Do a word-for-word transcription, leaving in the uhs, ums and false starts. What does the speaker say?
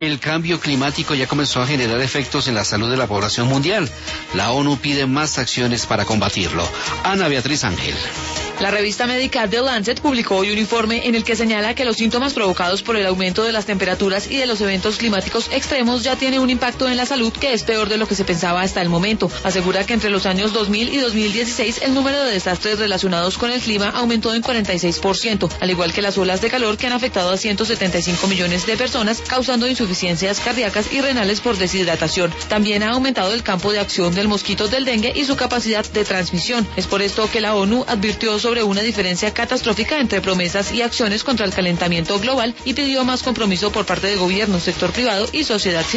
El cambio climático ya comenzó a generar efectos en la salud de la población mundial. La ONU pide más acciones para combatirlo. Ana Beatriz Ángel. La revista médica The Lancet publicó hoy un informe en el que señala que los síntomas provocados por el aumento de las temperaturas y de los eventos climáticos extremos ya tienen un impacto en la salud que es peor de lo que se pensaba hasta el momento. Asegura que entre los años dos mil y dos mil dieciséis el número de desastres relacionados con el clima aumentó en cuarenta y seis por ciento, al igual que las olas de calor que han afectado a ciento setenta y cinco millones de personas, causando insuficiencias cardíacas y renales por deshidratación. También ha aumentado el campo de acción del mosquito del dengue y su capacidad de transmisión. Es por esto que la ONU advirtió sobre sobre una diferencia catastrófica entre promesas y acciones contra el calentamiento global y pidió más compromiso por parte del gobierno, sector privado y sociedad civil.